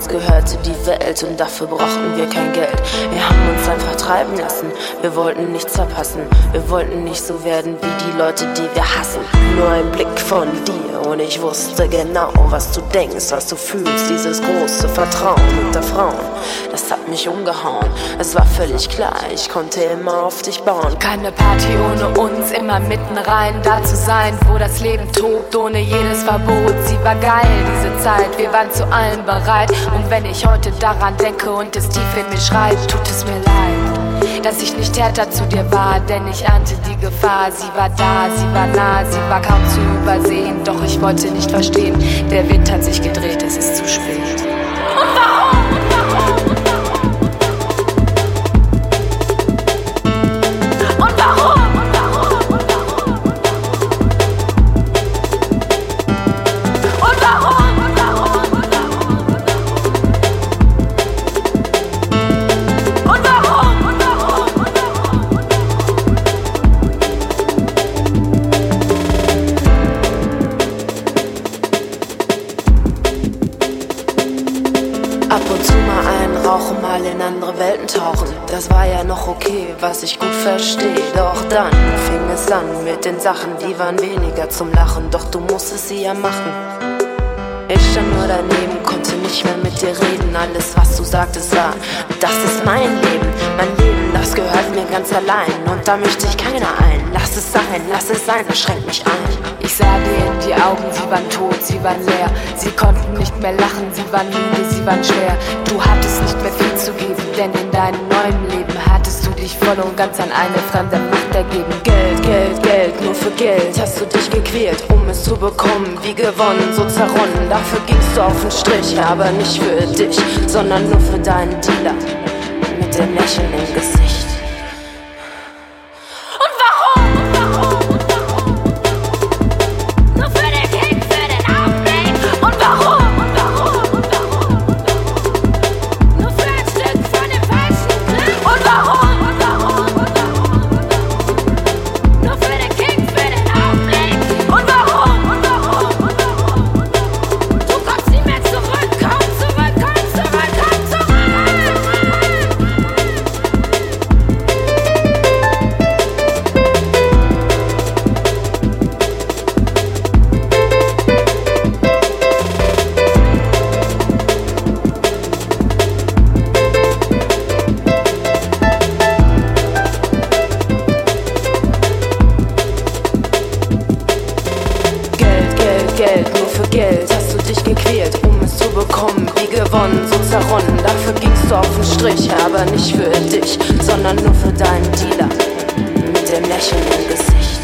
uns gehörte die Welt und dafür brauchten wir kein Geld. Wir haben uns einfach treiben lassen, wir wollten nichts verpassen. Wir wollten nicht so werden wie die Leute, die wir hassen. Nur ein Blick von dir und ich wusste genau, was du denkst, was du fühlst. Dieses große Vertrauen unter Frauen, das hat mich umgehauen. Es war völlig klar, ich konnte immer auf dich bauen. Keine Party ohne uns, immer mitten rein, da zu sein, wo das Leben tobt, ohne jedes Verbot. Sie war geil, diese Zeit, wir waren zu allem bereit. Und wenn ich heute daran denke und es tief in mir schreit, tut es mir leid, dass ich nicht härter zu dir war, denn ich ahnte die Gefahr. Sie war da, sie war nah, sie war kaum zu übersehen, doch ich wollte nicht verstehen, der Wind hat sich gedreht, es ist zu spät. Und warum? Ab und zu mal einen rauchen, mal in andere Welten tauchen. Das war ja noch okay, was ich gut verstehe. Doch dann fing es an mit den Sachen, die waren weniger zum Lachen. Doch du musstest sie ja machen. Ich stand nur daneben, konnte nicht mehr mit dir reden. Alles, was du sagtest, war, das ist mein Leben. Mein Leben, das gehört mir ganz allein. Und da mischt sich keiner ein. Lass es sein, das schränkt mich ein. Ich sah dir in die Augen, sie waren tot, sie waren leer. Sie konnten nicht mehr lachen, sie waren müde, sie waren schwer. Du hattest nicht mehr viel zu geben, denn in deinem neuen Leben hattest du dich voll und ganz an eine fremde Macht ergeben. Geld, Geld, Geld, nur für Geld hast du dich gequält, um es zu bekommen. Wie gewonnen, so zerronnen, dafür gingst du auf den Strich. Aber nicht für dich, sondern nur für deinen Dealer mit dem Lächeln im Gesicht. Geld, nur für Geld hast du dich gequält, um es zu bekommen. Wie gewonnen, so zerronnen, dafür gingst du auf den Strich. Aber nicht für dich, sondern nur für deinen Dealer mit dem Lächeln im Gesicht.